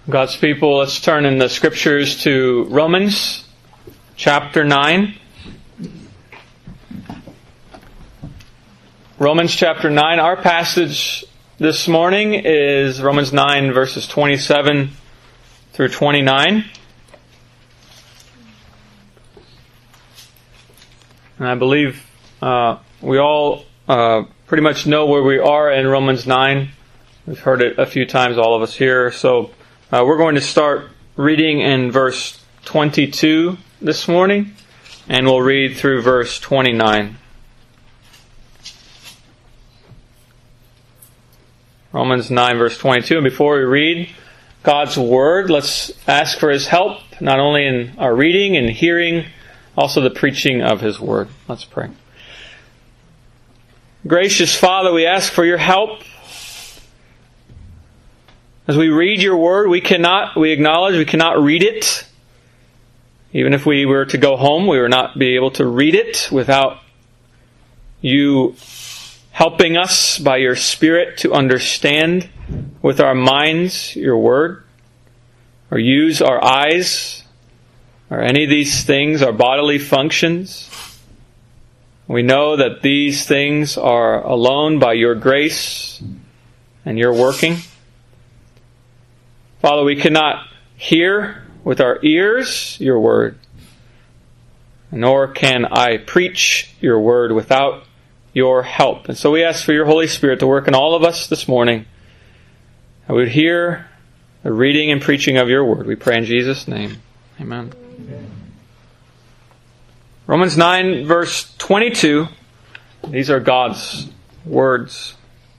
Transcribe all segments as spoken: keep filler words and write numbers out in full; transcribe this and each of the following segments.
God's people, let's turn in the Scriptures to Romans chapter nine. Romans chapter nine. Our passage this morning is Romans nine verses twenty-seven through twenty-nine. And I believe uh, we all uh, pretty much know where we are in Romans nine. We've heard it a few times, all of us here. So uh, we're going to start reading in verse twenty-two this morning, and we'll read through verse twenty-nine. Romans nine verse twenty-two. And before we read God's Word, let's ask for His help, not only in our reading and hearing, also the preaching of His Word. Let's pray. Gracious Father, we ask for your help. As we read your Word, we cannot, we acknowledge we cannot read it. Even if we were to go home, we would not be able to read it without you helping us by your Spirit to understand with our minds your Word, or use our eyes, or any of these things, our bodily functions. We know that these things are alone by your grace and your working. Father, we cannot hear with our ears your Word, nor can I preach your Word without your help. And so we ask for your Holy Spirit to work in all of us this morning. I would hear the reading and preaching of your Word. We pray in Jesus' name. Amen. Amen. Romans nine verse twenty-two. These are God's words.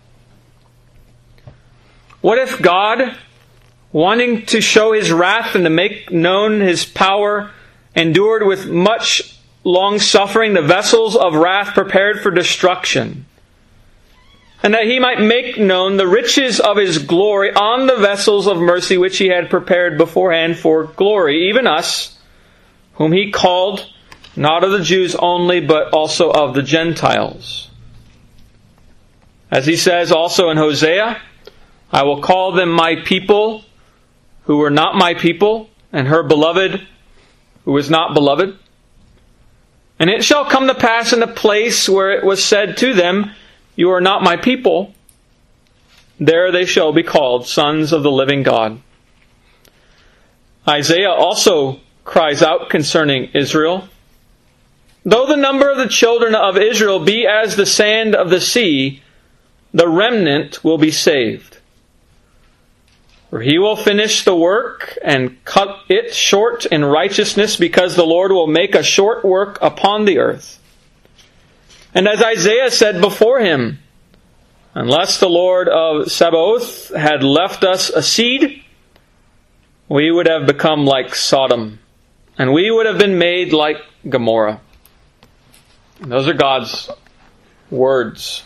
What if God, wanting to show His wrath and to make known His power, endured with much long-suffering the vessels of wrath prepared for destruction, and that He might make known the riches of His glory on the vessels of mercy which He had prepared beforehand for glory, even us, whom He called, not of the Jews only, but also of the Gentiles. As He says also in Hosea, I will call them my people, who were not my people, and her beloved, who was not beloved. And it shall come to pass in the place where it was said to them, you are not my people, there they shall be called sons of the living God. Isaiah also cries out concerning Israel, though the number of the children of Israel be as the sand of the sea, the remnant will be saved. For He will finish the work and cut it short in righteousness, because the Lord will make a short work upon the earth. And as Isaiah said before him, unless the Lord of Sabaoth had left us a seed, we would have become like Sodom, and we would have been made like Gomorrah. And those are God's words.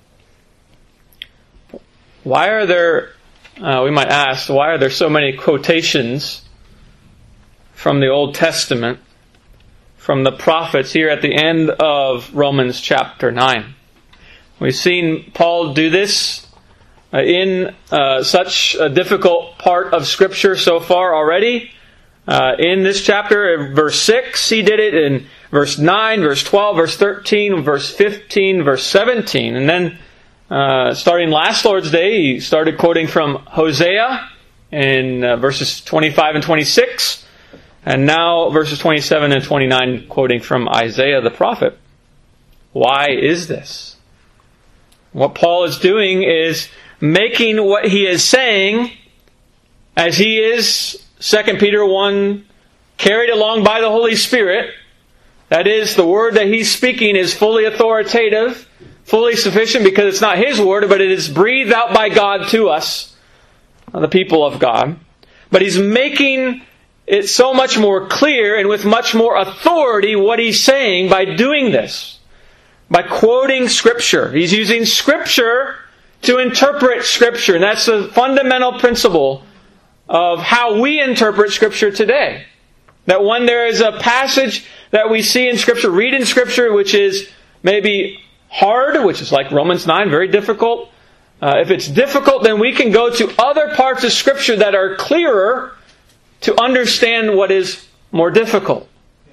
Why are there Uh, we might ask, why are there so many quotations from the Old Testament, from the prophets, here at the end of Romans chapter nine? We've seen Paul do this uh, in uh, such a difficult part of Scripture so far already. Uh, in this chapter, verse six, he did it. In verse nine, verse twelve, verse thirteen, verse fifteen, verse seventeen. And then Uh, starting last Lord's Day, he started quoting from Hosea in uh, verses twenty-five and twenty-six, and now verses twenty-seven and twenty-nine quoting from Isaiah the prophet. Why is this? What Paul is doing is making what he is saying, as he is, Second Peter one, carried along by the Holy Spirit. That is, the word that he's speaking is fully authoritative, fully sufficient, because it's not his word, but it is breathed out by God to us, the people of God. But he's making it so much more clear and with much more authority what he's saying by doing this, by quoting Scripture. He's using Scripture to interpret Scripture, and that's the fundamental principle of how we interpret Scripture today. That when there is a passage that we see in Scripture, read in Scripture, which is maybe hard, which is like Romans nine, very difficult, Uh, if it's difficult, then we can go to other parts of Scripture that are clearer to understand what is more difficult.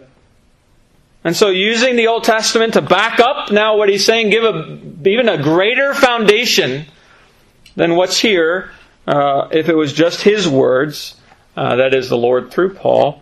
And so using the Old Testament to back up now what he's saying, give a, even a greater foundation than what's here, uh, if it was just his words, uh, that is the Lord through Paul,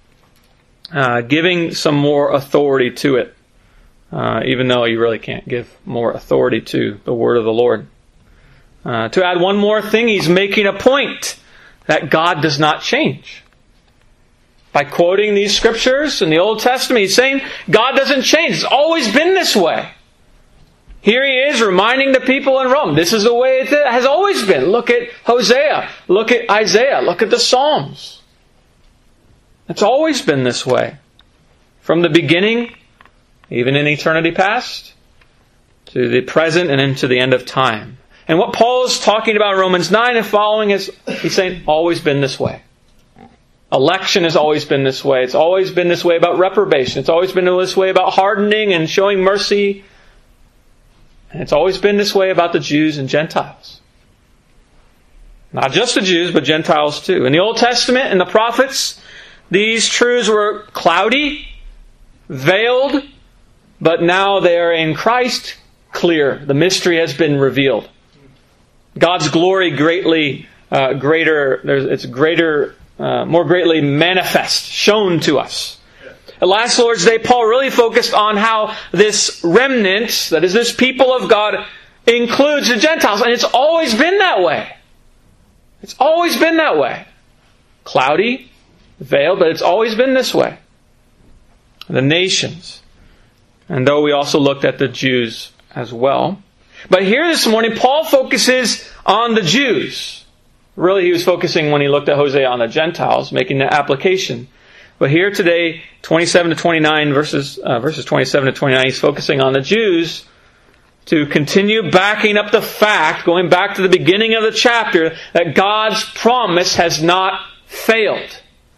uh, giving some more authority to it, uh, even though you really can't give more authority to the word of the Lord. Uh, to add one more thing, he's making a point that God does not change. By quoting these scriptures in the Old Testament, he's saying God doesn't change. It's always been this way. Here he is reminding the people in Rome, this is the way it has always been. Look at Hosea. Look at Isaiah. Look at the Psalms. It's always been this way. From the beginning, even in eternity past, to the present and into the end of time. And what Paul is talking about in Romans nine and following is, he's saying, always been this way. Election has always been this way. It's always been this way about reprobation. It's always been this way about hardening and showing mercy. And it's always been this way about the Jews and Gentiles. Not just the Jews, but Gentiles too. In the Old Testament and the prophets, these truths were cloudy, veiled, but now they are in Christ clear. The mystery has been revealed. God's glory greatly uh, greater. There's, it's greater, uh, more greatly manifest, shown to us. At last Lord's Day, Paul really focused on how this remnant, that is, this people of God, includes the Gentiles, and it's always been that way. It's always been that way. Cloudy, veiled, but it's always been this way. The nations, and though we also looked at the Jews as well. But here this morning, Paul focuses on the Jews. Really, he was focusing when he looked at Hosea on the Gentiles, making the application. But here today, twenty-seven to twenty-nine, verses, uh, verses twenty-seven to twenty-nine, he's focusing on the Jews to continue backing up the fact, going back to the beginning of the chapter, that God's promise has not failed.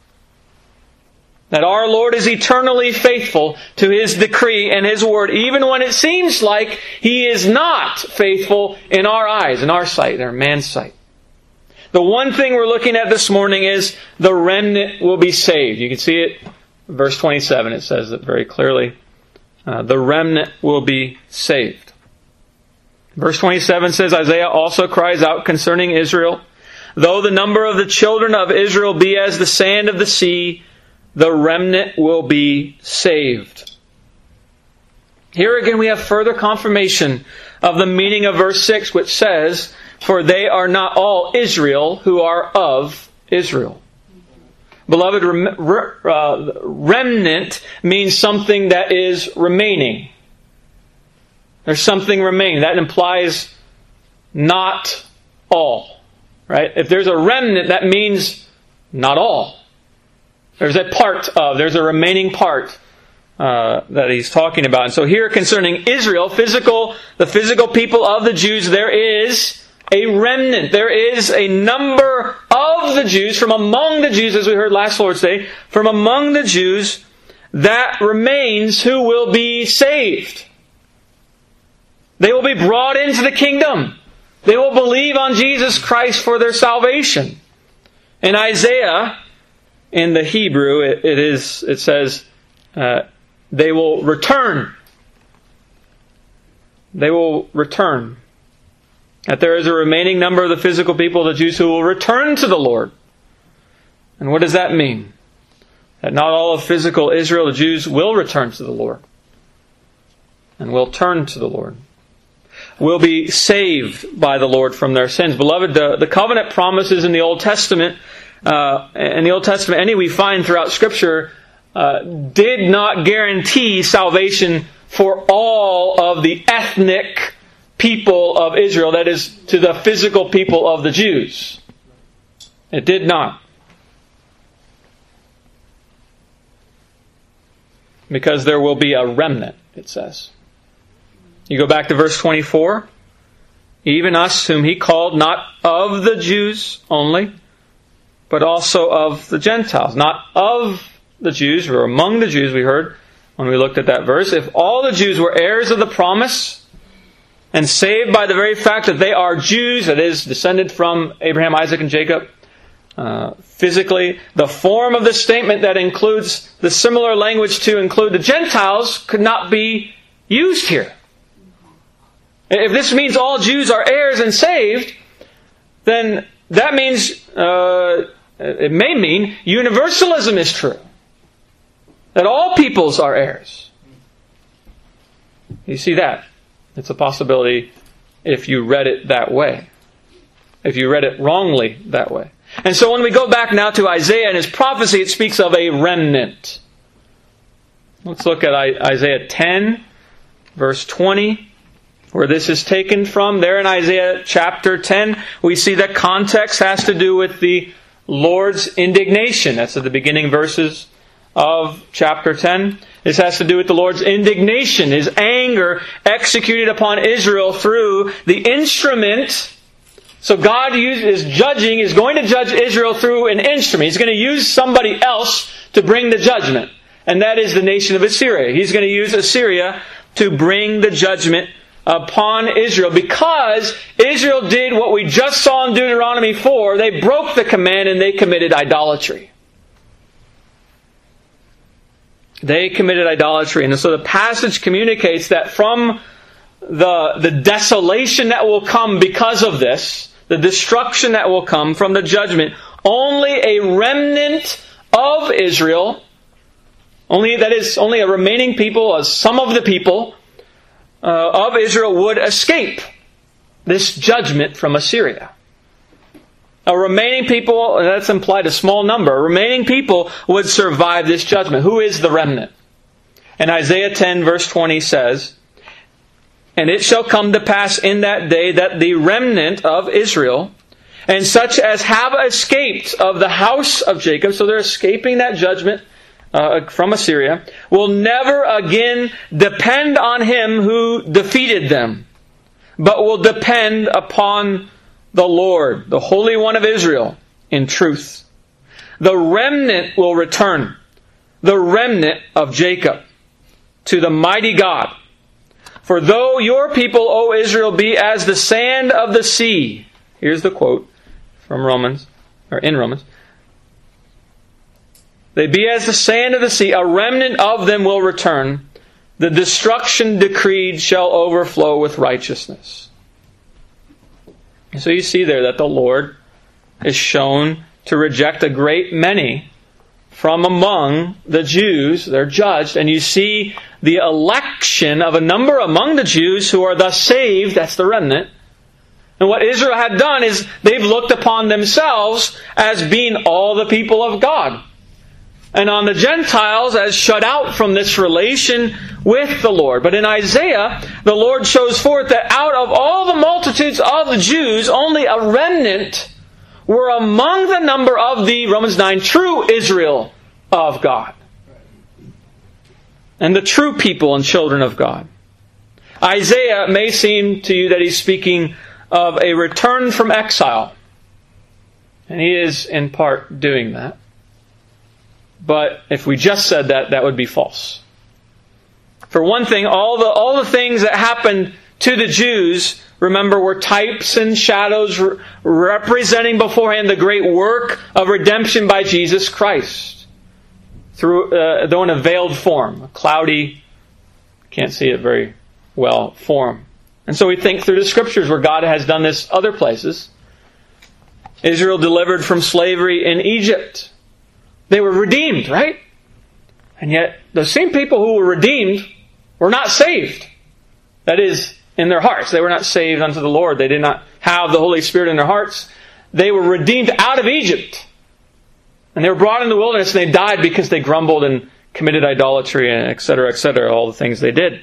That our Lord is eternally faithful to His decree and His word, even when it seems like He is not faithful in our eyes, in our sight, in our man's sight. The one thing we're looking at this morning is the remnant will be saved. You can see it, verse twenty-seven, it says it very clearly. Uh, the remnant will be saved. Verse twenty-seven says, Isaiah also cries out concerning Israel, though the number of the children of Israel be as the sand of the sea, the remnant will be saved. Here again we have further confirmation of the meaning of verse six, which says, for they are not all Israel who are of Israel. Beloved, rem- re- uh, remnant means something that is remaining. There's something remaining. That implies not all. Right? If there's a remnant, that means not all. There's a part of, there's a remaining part uh, that he's talking about. And so here concerning Israel, physical, the physical people of the Jews, there is a remnant. There is a number of the Jews from among the Jews, as we heard last Lord's Day, from among the Jews that remains who will be saved. They will be brought into the kingdom. They will believe on Jesus Christ for their salvation. In Isaiah, in the Hebrew, it, it is. It says, uh, they will return. They will return. That there is a remaining number of the physical people, the Jews, who will return to the Lord. And what does that mean? That not all of physical Israel, the Jews, will return to the Lord. And will turn to the Lord. Will be saved by the Lord from their sins. Beloved, the, the covenant promises in the Old Testament, uh, in the Old Testament, any we find throughout Scripture, uh, did not guarantee salvation for all of the ethnic people of Israel, that is, to the physical people of the Jews. It did not. Because there will be a remnant, it says. You go back to verse twenty-four. Even us whom He called, not of the Jews only, but also of the Gentiles. Not of the Jews, or among the Jews, we heard when we looked at that verse. If all the Jews were heirs of the promise, and saved by the very fact that they are Jews, that is, descended from Abraham, Isaac, and Jacob, uh, physically. The form of the statement that includes the similar language to include the Gentiles could not be used here. If this means all Jews are heirs and saved, then that means, uh, it may mean universalism is true. That all peoples are heirs. You see that? It's a possibility if you read it that way. If you read it wrongly that way. And so when we go back now to Isaiah and his prophecy, it speaks of a remnant. Let's look at Isaiah ten, verse twenty, where this is taken from. There in Isaiah chapter ten, we see that context has to do with the Lord's indignation. That's at the beginning verses of chapter ten. This has to do with the Lord's indignation, His anger executed upon Israel through the instrument. So God is judging, is going to judge Israel through an instrument. He's going to use somebody else to bring the judgment. And that is the nation of Assyria. He's going to use Assyria to bring the judgment upon Israel, because Israel did what we just saw in Deuteronomy four. They broke the command and they committed idolatry. They committed idolatry. And so the passage communicates that from the, the desolation that will come because of this, the destruction that will come from the judgment, only a remnant of Israel, only that is, only a remaining people, as some of the people uh, of Israel would escape this judgment from Assyria. A remaining people, that's implied a small number, remaining people would survive this judgment. Who is the remnant? And Isaiah ten verse twenty says, "And it shall come to pass in that day that the remnant of Israel, and such as have escaped of the house of Jacob," so they're escaping that judgment uh, from Assyria, "will never again depend on him who defeated them, but will depend upon the Lord, the Holy One of Israel, in truth. The remnant will return, the remnant of Jacob, to the mighty God. For though your people, O Israel, be as the sand of the sea," here's the quote from Romans, or in Romans, "they be as the sand of the sea, a remnant of them will return. The destruction decreed shall overflow with righteousness." So you see there that the Lord is shown to reject a great many from among the Jews. They're judged. And you see the election of a number among the Jews who are thus saved. That's the remnant. And what Israel had done is they've looked upon themselves as being all the people of God, and on the Gentiles as shut out from this relation with the Lord. But in Isaiah, the Lord shows forth that out of all the multitudes of the Jews, only a remnant were among the number of the, Romans nine, true Israel of God. And the true people and children of God. Isaiah may seem to you that he's speaking of a return from exile. And he is in part doing that. But if we just said that, that would be false. For one thing, all the all the things that happened to the Jews, remember, were types and shadows re- representing beforehand the great work of redemption by Jesus Christ. Through, uh, though in a veiled form, a cloudy, can't see it very well, form. And so we think through the Scriptures where God has done this other places. Israel delivered from slavery in Egypt. They were redeemed, right? And yet, the same people who were redeemed were not saved. That is, in their hearts. They were not saved unto the Lord. They did not have the Holy Spirit in their hearts. They were redeemed out of Egypt. And they were brought into the wilderness and they died because they grumbled and committed idolatry, and et cetera, et cetera, all the things they did.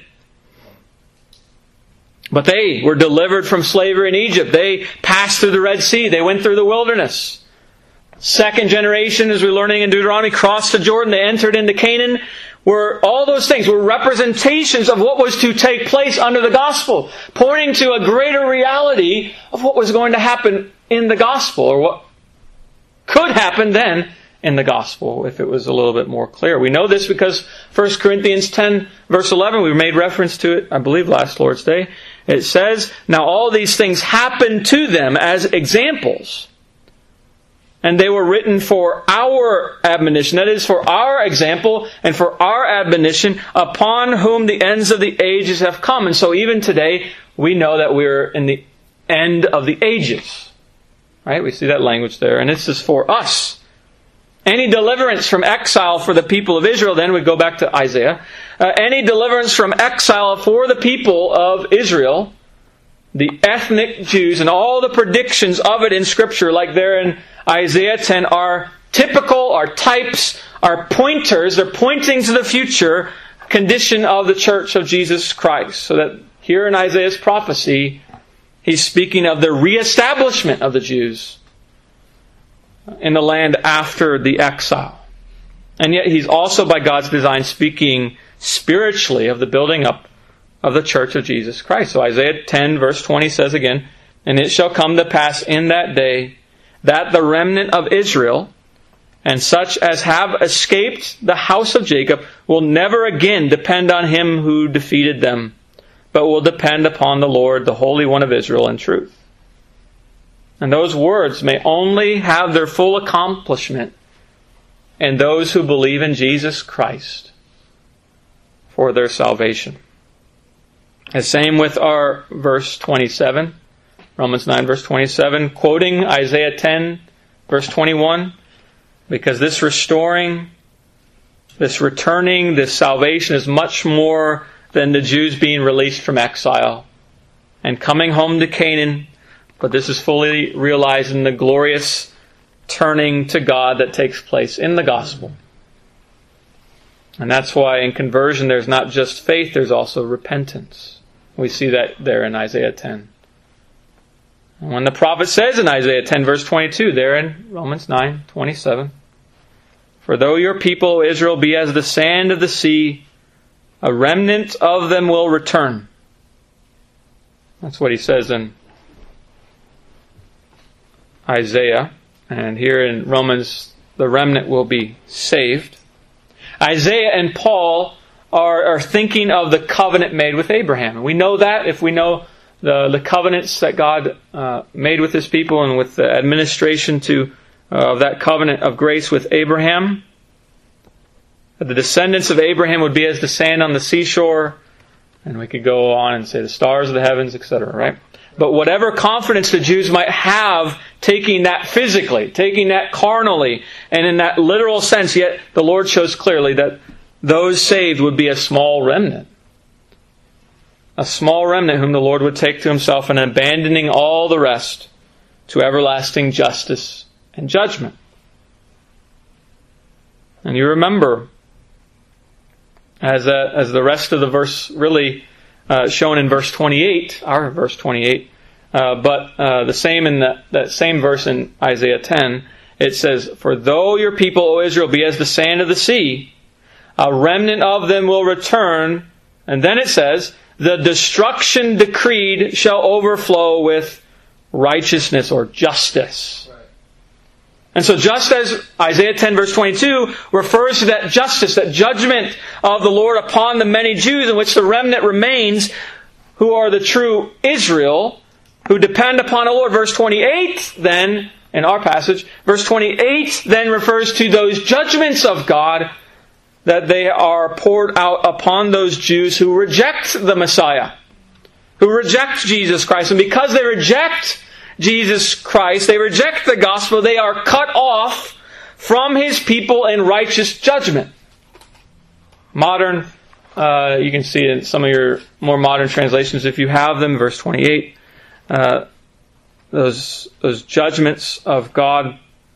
But they were delivered from slavery in Egypt. They passed through the Red Sea. They went through the wilderness. Second generation, as we're learning in Deuteronomy, crossed the Jordan. They entered into Canaan. Were all those things were representations of what was to take place under the gospel, pointing to a greater reality of what was going to happen in the gospel, or what could happen then in the gospel if it was a little bit more clear. We know this because First Corinthians ten, verse eleven, we made reference to it, I believe, last Lord's Day. It says, "Now all these things happened to them as examples, and they were written for our admonition," that is, for our example and for our admonition, "upon whom the ends of the ages have come." And so even today, we know that we're in the end of the ages. Right? We see that language there. And this is for us. Any deliverance from exile for the people of Israel, then we go back to Isaiah. Uh, any deliverance from exile for the people of Israel, the ethnic Jews, and all the predictions of it in Scripture, like there in Isaiah ten, are typical, are types, are pointers. They're pointing to the future condition of the church of Jesus Christ. So that here in Isaiah's prophecy, he's speaking of the reestablishment of the Jews in the land after the exile. And yet he's also, by God's design, speaking spiritually of the building up of the church of Jesus Christ. So Isaiah ten, verse twenty says again, "And it shall come to pass in that day that the remnant of Israel, and such as have escaped the house of Jacob, will never again depend on him who defeated them, but will depend upon the Lord, the Holy One of Israel, in truth." And those words may only have their full accomplishment in those who believe in Jesus Christ for their salvation. The same with our verse twenty-seven, Romans nine, verse twenty-seven, quoting Isaiah ten, verse twenty-one, because this restoring, this returning, this salvation is much more than the Jews being released from exile and coming home to Canaan, but this is fully realized in the glorious turning to God that takes place in the gospel. And that's why in conversion there's not just faith, there's also repentance. We see that there in Isaiah ten. And when the prophet says in Isaiah ten, verse twenty-two, there in Romans nine, twenty-seven, "For though your people Israel be as the sand of the sea, a remnant of them will return." That's what he says in Isaiah. And here in Romans, the remnant will be saved. Isaiah and Paul are, are thinking of the covenant made with Abraham. And we know that if we know the, the covenants that God uh, made with His people and with the administration to uh, of that covenant of grace with Abraham. That the descendants of Abraham would be as the sand on the seashore. And we could go on and say the stars of the heavens, et cetera, right? But whatever confidence the Jews might have taking that physically, taking that carnally, and in that literal sense, yet the Lord shows clearly that those saved would be a small remnant. A small remnant whom the Lord would take to Himself, and abandoning all the rest to everlasting justice and judgment. And you remember, as a, as the rest of the verse really Uh, shown in verse twenty-eight, our verse twenty-eight, uh, but uh, the same in that, that same verse in Isaiah ten, it says, "For though your people, O Israel, be as the sand of the sea, a remnant of them will return." And then it says, "The destruction decreed shall overflow with righteousness," or justice. And so just as Isaiah ten verse twenty-two refers to that justice, that judgment of the Lord upon the many Jews in which the remnant remains, who are the true Israel, who depend upon the Lord. Verse twenty-eight then, in our passage, verse twenty-eight then refers to those judgments of God that they are poured out upon those Jews who reject the Messiah, who reject Jesus Christ. And because they reject Jesus Christ, they reject the gospel, they are cut off from His people in righteous judgment. Modern, uh, you can see it in some of your more modern translations if you have them, verse twenty-eight, uh, those, those judgments of God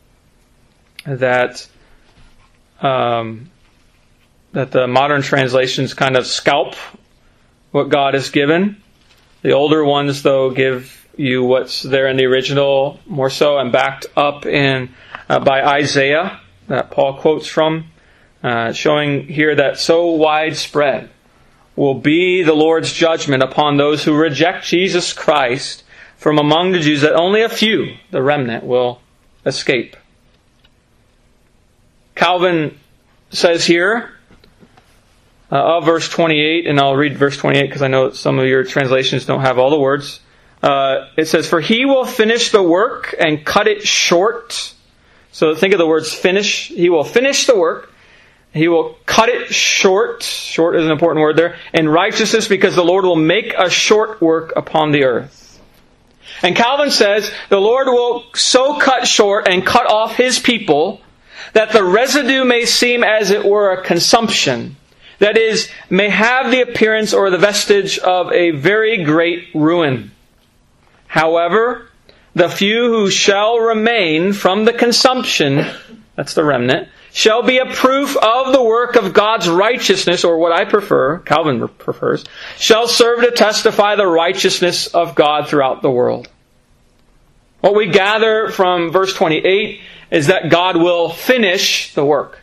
that, um, that the modern translations kind of scalp what God has given. The older ones, though, give you what's there in the original more so, and backed up in uh, by Isaiah that Paul quotes from, uh, showing here that so widespread will be the Lord's judgment upon those who reject Jesus Christ from among the Jews that only a few, the remnant, will escape. Calvin says here uh, of verse twenty-eight, and I'll read verse twenty-eight because I know some of your translations don't have all the words. Uh, it says, "For he will finish the work and cut it short." So think of the words finish. He will finish the work. He will cut it short. Short is an important word there. In righteousness, because the Lord will make a short work upon the earth. And Calvin says, the Lord will so cut short and cut off His people that the residue may seem as it were a consumption. That is, may have the appearance or the vestige of a very great ruin. However, the few who shall remain from the consumption, that's the remnant, shall be a proof of the work of God's righteousness, or what I prefer, Calvin prefers, shall serve to testify the righteousness of God throughout the world. What we gather from verse twenty-eight is that God will finish the work.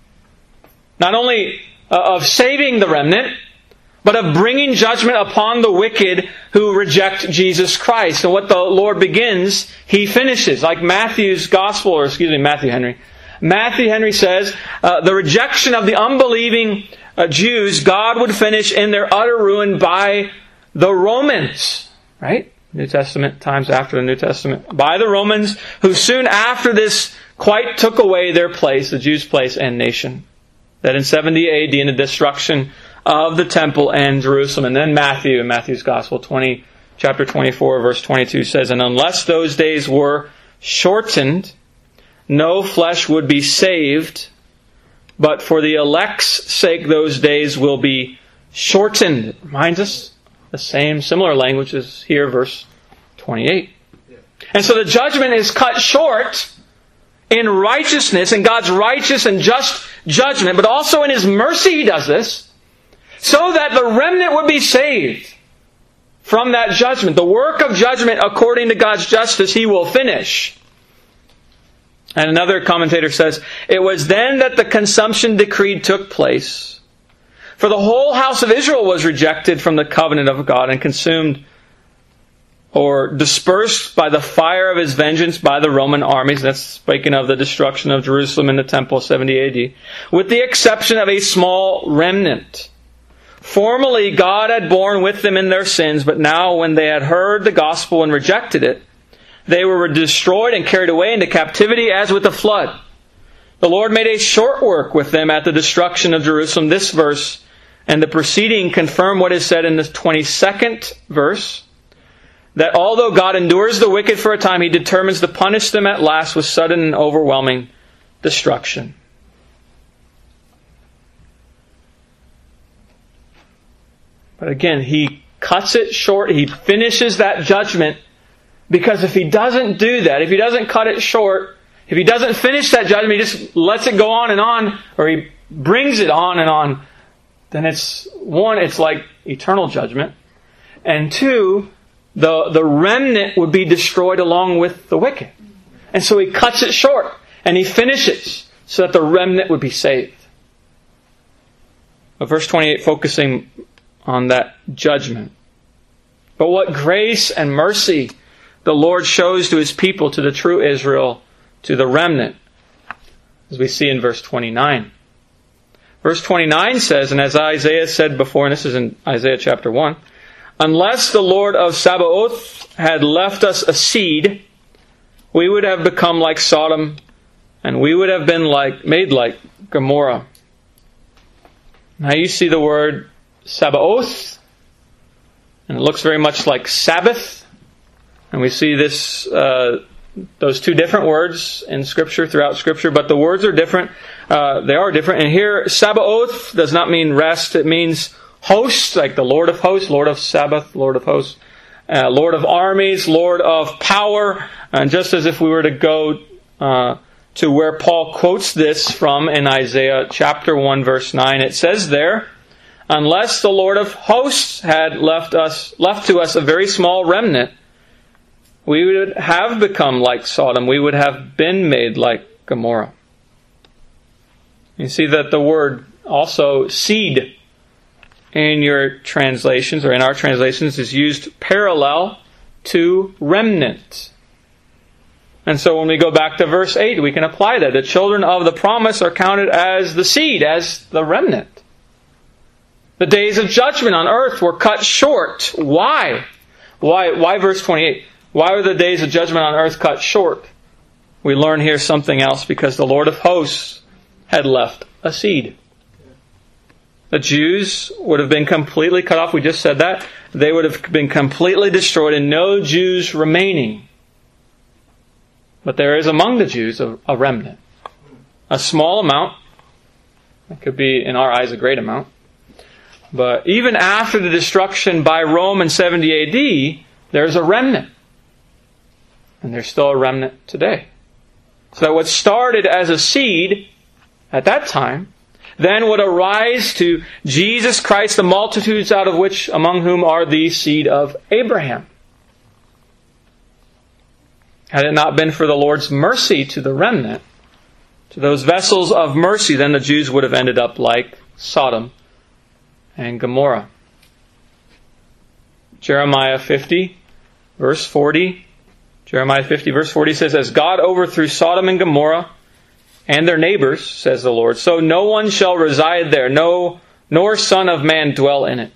Not only of saving the remnant, but of bringing judgment upon the wicked who reject Jesus Christ. And what the Lord begins, He finishes. Like Matthew's Gospel, or excuse me, Matthew Henry. Matthew Henry says, uh, the rejection of the unbelieving uh, Jews, God would finish in their utter ruin by the Romans. Right? New Testament, times after the New Testament. By the Romans, who soon after this quite took away their place, the Jews' place and nation. That in seventy A D, in the destruction of the temple and Jerusalem. And then Matthew, in Matthew's Gospel, twenty, chapter twenty-four, verse twenty-two says, "And unless those days were shortened, no flesh would be saved, but for the elect's sake those days will be shortened." It reminds us the same, similar language as here, verse twenty-eight. And so the judgment is cut short in righteousness, in God's righteous and just judgment, but also in His mercy He does this, so that the remnant would be saved from that judgment. The work of judgment according to God's justice He will finish. And another commentator says, "It was then that the consumption decree took place. For the whole house of Israel was rejected from the covenant of God and consumed or dispersed by the fire of His vengeance by the Roman armies." That's speaking of the destruction of Jerusalem and the temple, seventy A D. "With the exception of a small remnant. Formerly God had borne with them in their sins, but now when they had heard the gospel and rejected it, they were destroyed and carried away into captivity as with a flood. The Lord made a short work with them at the destruction of Jerusalem." This verse and the preceding confirm what is said in the twenty-second verse, that although God endures the wicked for a time, He determines to punish them at last with sudden and overwhelming destruction. But again, He cuts it short. He finishes that judgment, because if He doesn't do that, if He doesn't cut it short, if He doesn't finish that judgment, He just lets it go on and on, or He brings it on and on, then it's, one, it's like eternal judgment. And two, the, the remnant would be destroyed along with the wicked. And so He cuts it short, and He finishes so that the remnant would be saved. But verse twenty-eight focusing on that judgment. But what grace and mercy the Lord shows to His people, to the true Israel, to the remnant, as we see in verse twenty-nine. Verse twenty-nine says, and as Isaiah said before, and this is in Isaiah chapter one, "Unless the Lord of Sabaoth had left us a seed, we would have become like Sodom, and we would have been like made like Gomorrah." Now you see the word Sabaoth, and it looks very much like Sabbath. And we see this, uh, those two different words in Scripture, throughout Scripture, but the words are different. Uh, they are different. And here, Sabaoth does not mean rest. It means host, like the Lord of hosts, Lord of Sabbath, Lord of hosts, uh, Lord of armies, Lord of power. And just as if we were to go uh, to where Paul quotes this from in Isaiah chapter one, verse nine, it says there, "Unless the Lord of hosts had left us, left to us a very small remnant, we would have become like Sodom. We would have been made like Gomorrah." You see that the word also seed in your translations, or in our translations, is used parallel to remnant. And so when we go back to verse eight, we can apply that. The children of the promise are counted as the seed, as the remnant. The days of judgment on earth were cut short. Why? Why, why verse twenty-eight? Why were the days of judgment on earth cut short? We learn here something else, because the Lord of hosts had left a seed. The Jews would have been completely cut off. We just said that. They would have been completely destroyed and no Jews remaining. But there is among the Jews a, a remnant. A small amount. It could be, in our eyes, a great amount. But even after the destruction by Rome in seventy A D, there's a remnant. And there's still a remnant today. So that what started as a seed at that time then would arise to Jesus Christ, the multitudes out of which, among whom are the seed of Abraham. Had it not been for the Lord's mercy to the remnant, to those vessels of mercy, then the Jews would have ended up like Sodom and Gomorrah. Jeremiah fifty, verse forty. Jeremiah fifty, verse forty says, "As God overthrew Sodom and Gomorrah and their neighbors, says the Lord, so no one shall reside there, no, nor son of man dwell in it."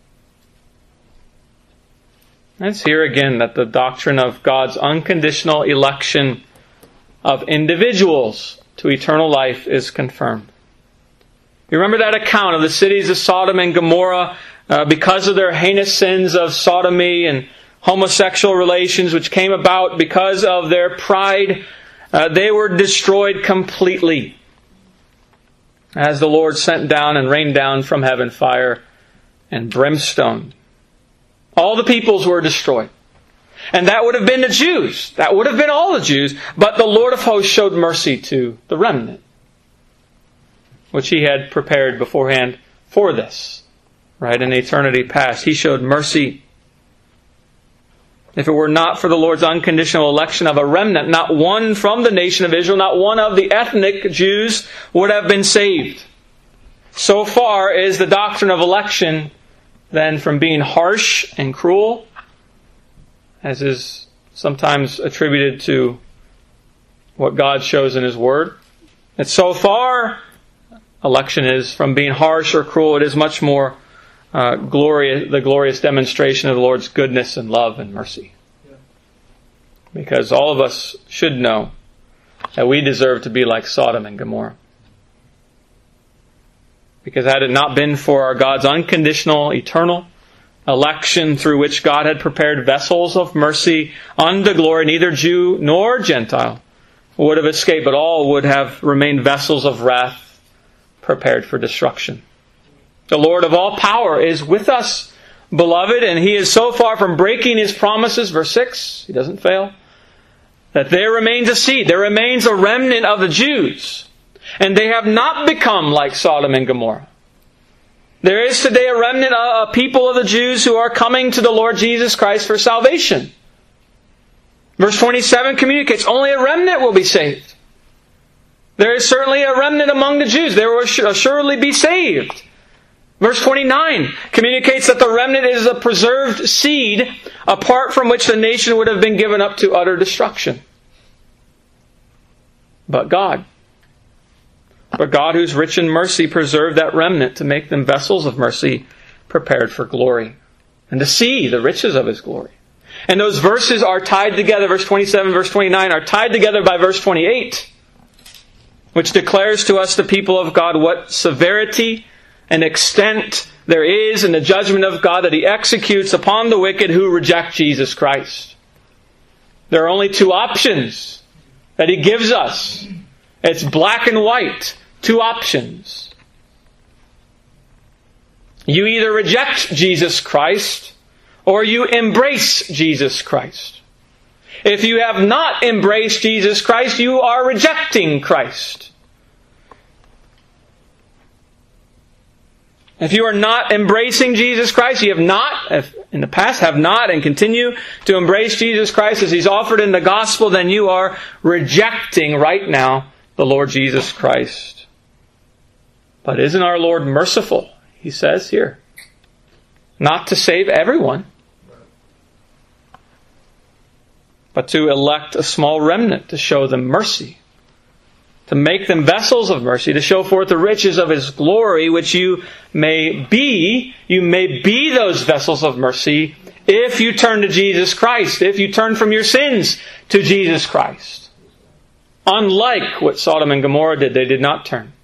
Let's hear again that the doctrine of God's unconditional election of individuals to eternal life is confirmed. You remember that account of the cities of Sodom and Gomorrah, uh, because of their heinous sins of sodomy and homosexual relations, which came about because of their pride. Uh, they were destroyed completely, as the Lord sent down and rained down from heaven fire and brimstone. All the peoples were destroyed. And that would have been the Jews. That would have been all the Jews. But the Lord of hosts showed mercy to the remnant, which He had prepared beforehand for this. Right, in eternity past. He showed mercy. If it were not for the Lord's unconditional election of a remnant, not one from the nation of Israel, not one of the ethnic Jews would have been saved. So far is the doctrine of election then from being harsh and cruel, as is sometimes attributed to what God shows in His Word. And so far, election is from being harsh or cruel. It is much more uh, glorious, the glorious demonstration of the Lord's goodness and love and mercy. Because all of us should know that we deserve to be like Sodom and Gomorrah. Because had it not been for our God's unconditional, eternal election through which God had prepared vessels of mercy unto glory, neither Jew nor Gentile would have escaped, but all would have remained vessels of wrath prepared for destruction. The Lord of all power is with us, beloved, and He is so far from breaking His promises, verse six, He doesn't fail, that there remains a seed, there remains a remnant of the Jews, and they have not become like Sodom and Gomorrah. There is today a remnant, a people of the Jews who are coming to the Lord Jesus Christ for salvation. Verse twenty-seven communicates only a remnant will be saved. There is certainly a remnant among the Jews. They will assuredly be saved. Verse twenty-nine communicates that the remnant is a preserved seed apart from which the nation would have been given up to utter destruction. But God, but God, who's rich in mercy, preserved that remnant to make them vessels of mercy prepared for glory and to see the riches of His glory. And those verses are tied together, verse twenty-seven, verse twenty-nine, are tied together by verse twenty-eight, which declares to us, the people of God, what severity and extent there is in the judgment of God that He executes upon the wicked who reject Jesus Christ. There are only two options that He gives us. It's black and white. Two options. You either reject Jesus Christ or you embrace Jesus Christ. If you have not embraced Jesus Christ, you are rejecting Christ. If you are not embracing Jesus Christ, you have not, if in the past have not and continue to embrace Jesus Christ as He's offered in the gospel, then you are rejecting right now the Lord Jesus Christ. But isn't our Lord merciful? He says here, not to save everyone. but to elect a small remnant to show them mercy, to make them vessels of mercy, to show forth the riches of His glory, which you may be. You may be those vessels of mercy if you turn to Jesus Christ, if you turn from your sins to Jesus Christ. Unlike what Sodom and Gomorrah did, they did not turn.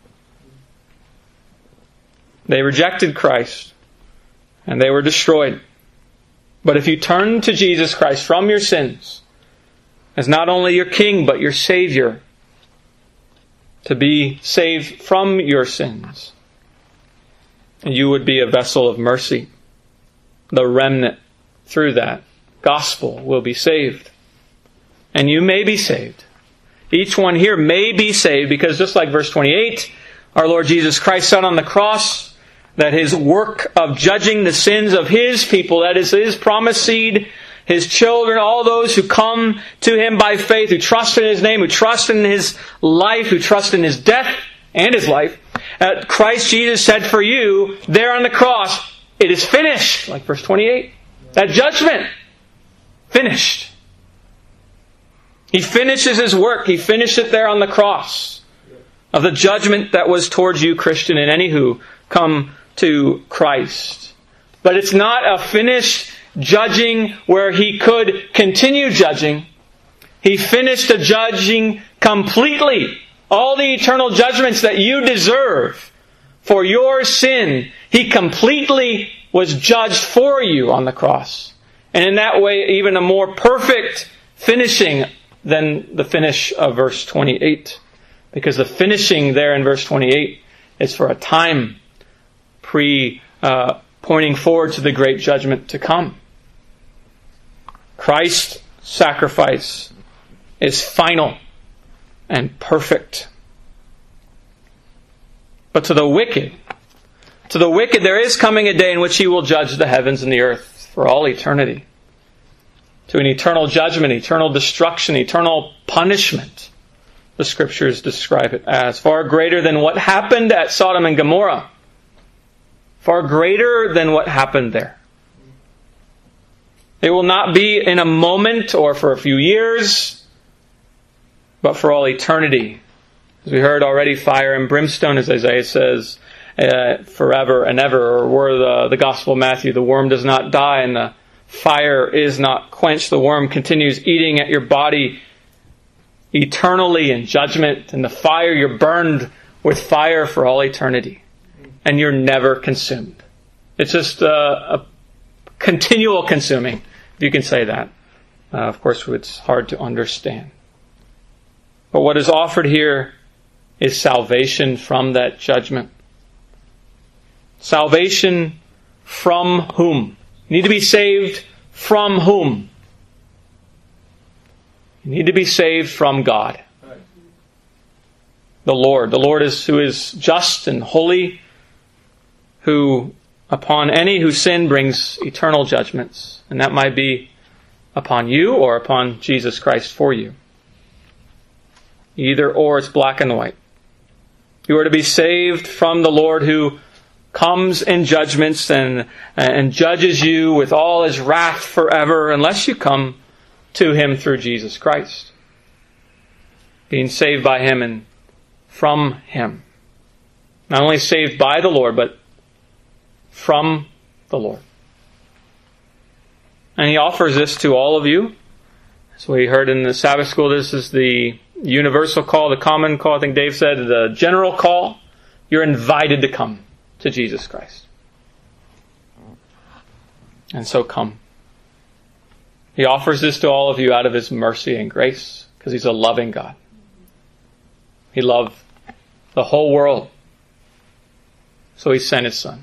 They rejected Christ, and they were destroyed. But if you turn to Jesus Christ from your sins, as not only your King, but your Savior, to be saved from your sins, you would be a vessel of mercy. The remnant, through that gospel, will be saved. And you may be saved. Each one here may be saved, because just like verse twenty-eight, our Lord Jesus Christ said on the cross that His work of judging the sins of His people, that is His promised seed, His children, all those who come to Him by faith, who trust in His name, who trust in His life, who trust in His death and His life, uh, Christ Jesus said for you, there on the cross, it is finished, like verse twenty-eight. That judgment, finished. He finishes His work. He finished it there on the cross of the judgment that was towards you, Christian, and any who come to Christ. But it's not a finished judging where He could continue judging. He finished the judging completely. All the eternal judgments that you deserve for your sin, He completely was judged for you on the cross. And in that way, even a more perfect finishing than the finish of verse twenty-eight. Because the finishing there in verse twenty-eight is for a time pre uh, pointing forward to the great judgment to come. Christ's sacrifice is final and perfect. But to the wicked, to the wicked there is coming a day in which He will judge the heavens and the earth for all eternity. To an eternal judgment, eternal destruction, eternal punishment. The Scriptures describe it as far greater than what happened at Sodom and Gomorrah. Far greater than what happened there. It will not be in a moment or for a few years, but for all eternity. As we heard already, fire and brimstone, as Isaiah says, uh, forever and ever. Or were the, the Gospel of Matthew, the worm does not die and the fire is not quenched. The worm continues eating at your body eternally in judgment. And the fire, you're burned with fire for all eternity. And you're never consumed. It's just a, a continual consuming, if you can say that. Uh, of course, it's hard to understand. But what is offered here is salvation from that judgment. Salvation from whom? You need to be saved from whom? You need to be saved from God. The Lord. The Lord is who is just and holy, who upon any who sin brings eternal judgments. And that might be upon you or upon Jesus Christ for you. Either or, it's black and white. You are to be saved from the Lord who comes in judgments and, and judges you with all His wrath forever unless you come to Him through Jesus Christ. Being saved by Him and from Him. Not only saved by the Lord, but from the Lord. And He offers this to all of you. As we heard in the Sabbath school, this is the universal call, the common call. I think Dave said the general call. You're invited to come to Jesus Christ. And so come. He offers this to all of you out of His mercy and grace, because He's a loving God. He loved the whole world, so He sent His Son.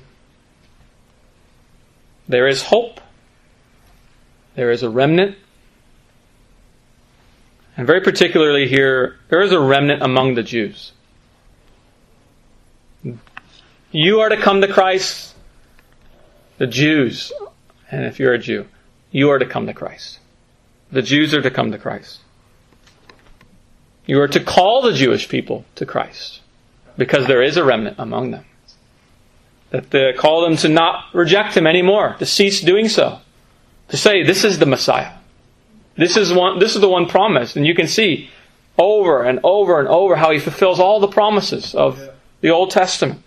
There is hope. There is a remnant. And very particularly here, there is a remnant among the Jews. You are to come to Christ. The Jews, and if you're a Jew, you are to come to Christ. The Jews are to come to Christ. You are to call the Jewish people to Christ, because there is a remnant among them. That they call them to not reject Him anymore, to cease doing so. To say, this is the Messiah. This is one. This is the one promise, and you can see over and over and over how He fulfills all the promises of the Old Testament.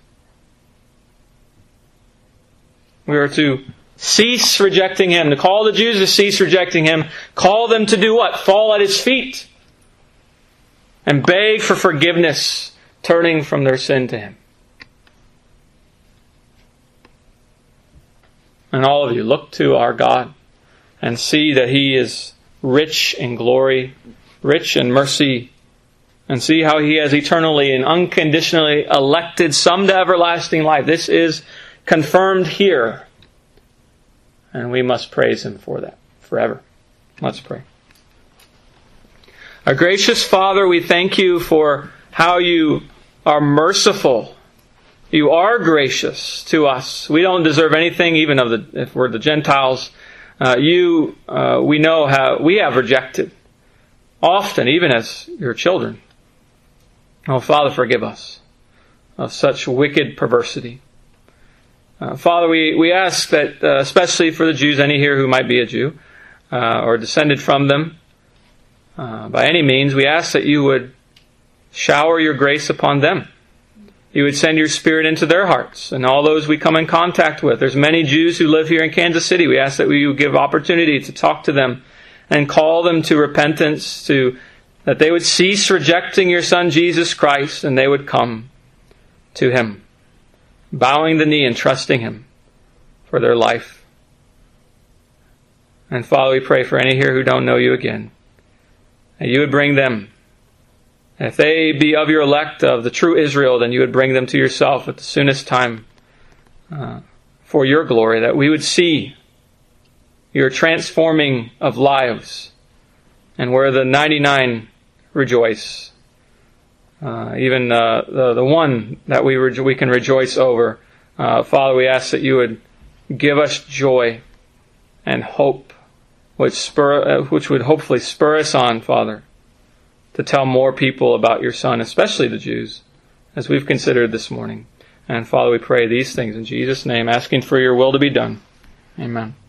We are to cease rejecting Him, to call the Jews to cease rejecting Him, call them to do what? Fall at His feet and beg for forgiveness, turning from their sin to Him. And all of you, look to our God and see that He is rich in glory, rich in mercy, and see how He has eternally and unconditionally elected some to everlasting life. This is confirmed here. And we must praise Him for that forever. Let's pray. Our gracious Father, we thank You for how You are merciful. You are gracious to us. We don't deserve anything, even of the if we're the Gentiles. Uh, you, uh, we know how we have rejected often, even as Your children. Oh, Father, forgive us of such wicked perversity. Uh, Father, we, we ask that, uh, especially for the Jews, any here who might be a Jew, uh, or descended from them, uh, by any means, we ask that You would shower Your grace upon them. You would send Your Spirit into their hearts and all those we come in contact with. There's many Jews who live here in Kansas City. We ask that we would give opportunity to talk to them and call them to repentance, to that they would cease rejecting Your Son Jesus Christ and they would come to Him, bowing the knee and trusting Him for their life. And Father, we pray for any here who don't know You again, that You would bring them. If they be of Your elect, of the true Israel, then You would bring them to Yourself at the soonest time uh, for Your glory, that we would see Your transforming of lives, and where the ninety-nine rejoice, uh, even uh, the, the one that we, re- we can rejoice over. Uh, Father, we ask that You would give us joy and hope, which, spur, uh, which would hopefully spur us on, Father, to tell more people about Your Son, especially the Jews, as we've considered this morning. And Father, we pray these things in Jesus' name, asking for Your will to be done. Amen.